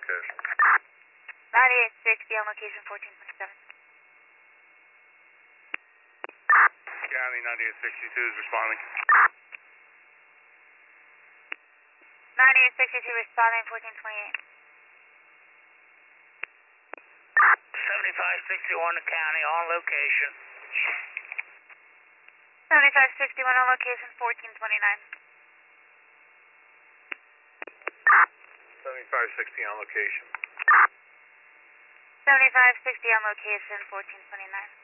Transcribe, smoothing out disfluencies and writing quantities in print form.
location. 9860 on location 1427. County 9862 is responding. 9862 responding 1428. 7561 to county on location. 7561 on location 1429. 7560 on location. 7560 on location 1429.